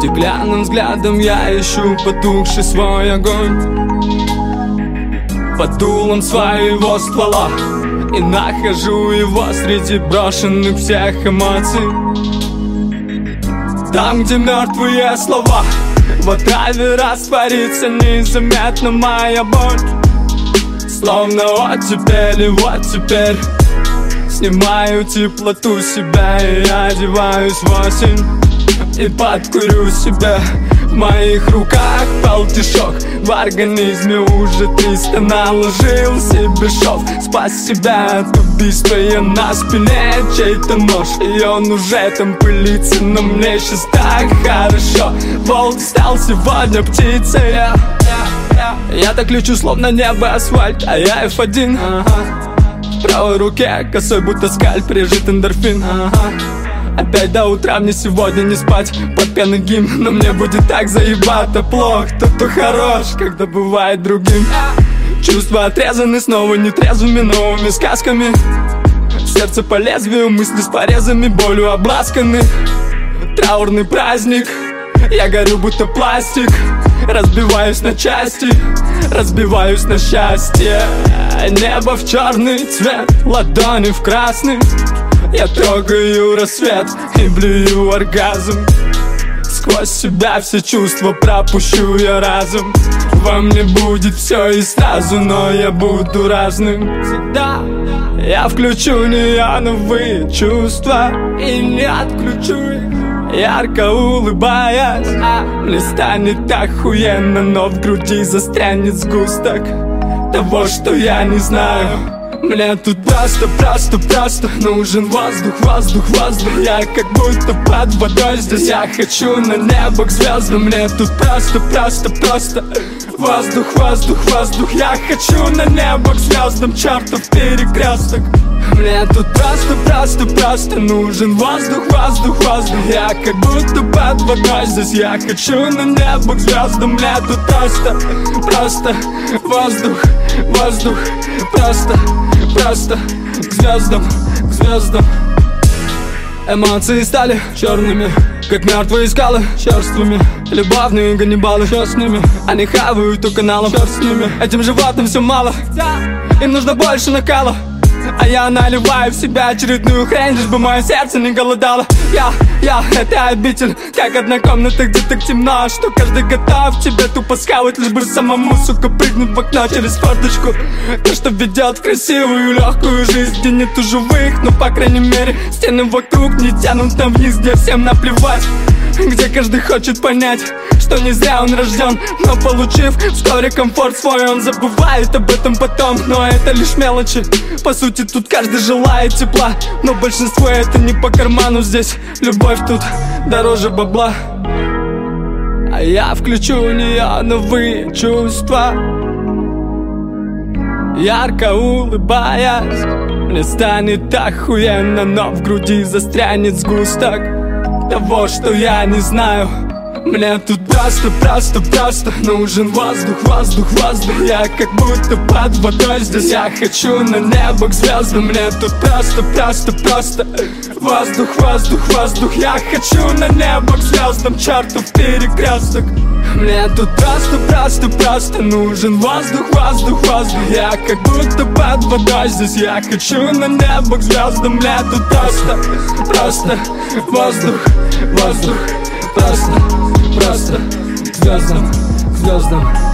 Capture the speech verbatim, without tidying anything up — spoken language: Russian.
Стеклянным взглядом я ищу потухший свой огонь под дулом своего ствола, и нахожу его среди брошенных всех эмоций. Там, где мертвые слова в отраве растворится незаметно моя боль. Словно вот теперь и вот теперь снимаю теплоту себя и одеваюсь в осень, и подкурю себя. В моих руках полтишок, в организме уже триста. Наложил себе шов, спас себя от убийства. Я на спине чей-то нож, и он уже там пылится, но мне сейчас так хорошо. Волк стал сегодня птицей. Я, я, я, я так лечу, словно небо асфальт, а я эф один. Ага. В правой руке косой, будто скальп, режет эндорфин. Ага. Опять до утра мне сегодня не спать под пьяный гимн, но мне будет так заебато. Плох тот, кто хорош, когда бывает другим. Чувства отрезаны снова нетрезвыми новыми сказками. Сердце по лезвию, мысли с порезами, болью обласканы. Траурный праздник, я горю будто пластик. Разбиваюсь на части, разбиваюсь на счастье. Небо в черный цвет, ладони в красный. Я трогаю рассвет и блюю оргазм. Сквозь себя все чувства пропущу я разом. Во мне будет все и сразу, но я буду разным всегда. Я включу неоновые чувства и не отключу их, ярко улыбаясь. Мне станет охуенно, но в груди застрянет сгусток того, что я не знаю. Мне тут просто, просто, просто нужен воздух, воздух, воздух. Я как будто под водой здесь. Я хочу на небо к звездам. Мне тут просто, просто, просто воздух, воздух, воздух. Я хочу на небо к звездам, чертов перекресток. Мне тут просто, просто, просто нужен воздух, воздух, воздух. Я как будто под водой здесь. Я хочу на небо к звездам. Мне тут просто, просто воздух, воздух, просто, просто к звездам, к звездам. Эмоции стали черными, как мертвые скалы, черствыми. Любовные ганнибалы, черт с ними. Они хавают у каналов, черт с ними. Этим животным все мало, им нужно больше накала. А я наливаю в себя очередную хрень, лишь бы мое сердце не голодало. Я, я, это обитель, как одна комната, где так темно, что каждый готов тебе тупо схавать, лишь бы самому, сука, прыгнуть в окно через форточку. То, что ведет в красивую легкую жизнь, где нету живых, но по крайней мере стены вокруг не тянут там вниз, где всем наплевать. Где каждый хочет понять, что не зря он рожден, но получив вскоре комфорт свой, он забывает об этом потом. Но это лишь мелочи, по сути тут каждый желает тепла, но большинство это не по карману. Здесь любовь тут дороже бабла. А я включу неоновые чувства, ярко улыбаясь. Мне станет охуенно, но в груди застрянет сгусток того, что я не знаю. Мне тут просто, просто, просто нужен воздух, воздух, воздух. Я как будто под водой здесь. Я хочу на небо к звездам. Мне тут просто, просто, просто воздух, воздух, воздух. Я хочу на небо к звездам, чертов перекресток. Мне тут просто, просто, просто нужен воздух, воздух, воздух. Я как будто под водой здесь. Я хочу на небо к звездам. Мне тут просто, просто воздух, воздух, просто, просто к звездам, к звездам.